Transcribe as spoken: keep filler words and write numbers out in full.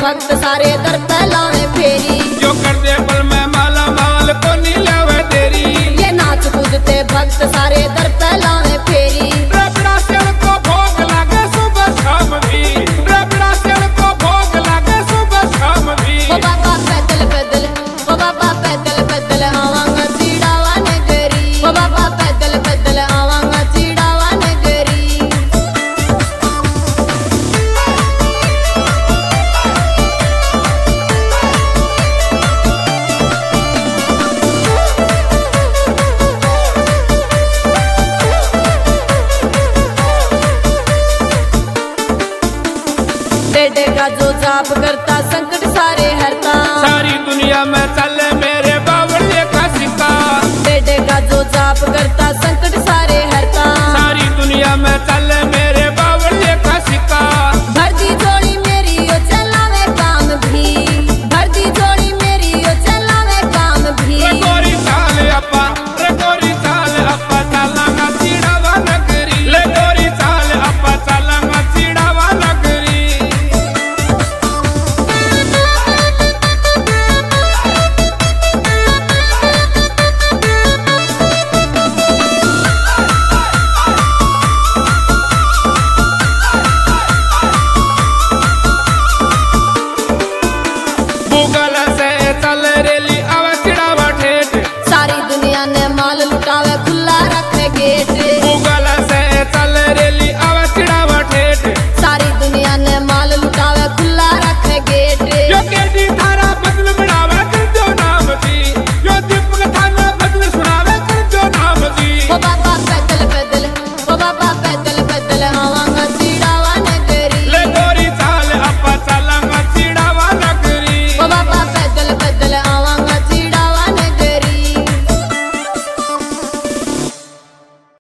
भक्त सारे दर पे लावे फेरी। जो कर दे पल में माला माल को नहीं लावे देरी। ये नाच कूदते भक्त सारे दर पे लावे फेरी। रबड़ा सेल को भोग लागे सुबह शाम भी। रबड़ा सेल को भोग लागे सुबह शाम भी। ओ बाबा पैदल पैदल, ओ बाबा पैदल पैदल आवांगा चीड़ावा नगरी। ओ बाबा पैदल पैदल आवांगा चीड़ावा नगरी। टेढ़े का जो जाप करते